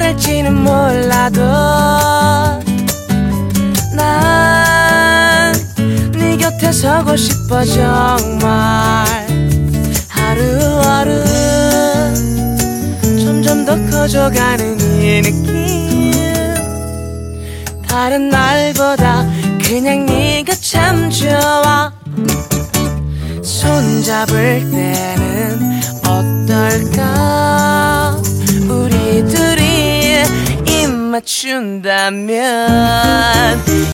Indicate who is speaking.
Speaker 1: 될지는 몰라도 난 네 곁에 서고 싶어 정말. 하루하루 점점 더 커져가는 이 느낌, 다른 날보다 그냥 네가 참 좋아. 손잡을 때는 어떨까? 우리 둘이 입 맞춘다면